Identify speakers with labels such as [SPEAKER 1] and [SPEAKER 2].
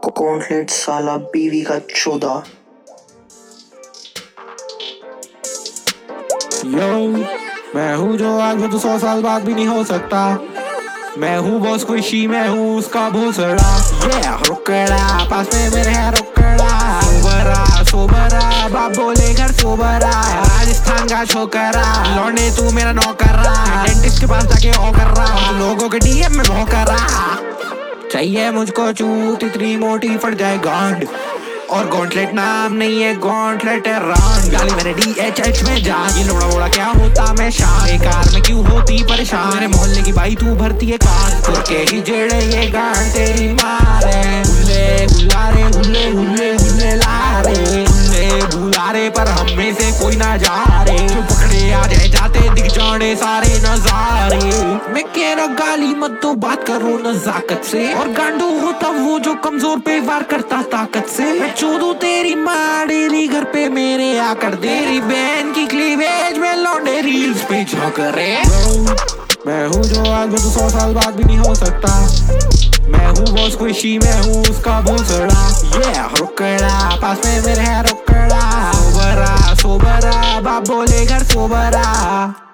[SPEAKER 1] Gauntlet साला बीवी का चोदा।
[SPEAKER 2] यो, मैं हूँ जो आज में तो 100 साल बाद भी नहीं हो सकता। मैं हूँ बॉस खुशी, मैं हूँ उसका भोसड़ा। रुकड़ा पास में मेरे है रुकड़ा। सोबरा बाप बोले घर सोबरा। राजस्थान का छोकरा लौंडे तू मेरा नौकरा। डेंटिस्ट के पास जाके ओ कर रहा, लोगों के डीएम में भौंकरा। चाहिए मुझको चूत इतनी मोटी फट जाए गांड। और गॉन्टलेट नाम नहीं है, गॉन्टलेट है रान। डाली मैंने DHH में जान। ये लोड़ा वोड़ा क्या होता मैं शान। एक कार में क्यों होती परेशान। मेरे मोहल्ले की बाई तू भरती है कान। तुरके ही जेड़े ये गान तेरी मारे। हुल्ले हुल्लारे हुल्ले हुल्ले हुल्ले लारे। हुल्ले बुलारे पर हम में से कोई ना जा रे। जो पकड़े आ जाए जाते दिख जाने सारे नजारे। मैं कह रहा गाली मत दो, बात करो नजाकत से। और गांडू होता वो जो कमजोर पे वार करता ताकत से। मैं चोदू तेरी माँ डेली घर पे मेरे आकर। तेरी बहन की क्लीवेज में लौंडे रील्स पे झोंक रहे। मैं हूँ जो आज में तो 100 साल बाद भी नहीं हो सकता। मैं हूँ बॉस खुशी, मैं हूँ उसका भोसड़ा। रुकड़ा पास में मेरे है रुकड़ा। सोबरा बाप बोले घर सोबरा।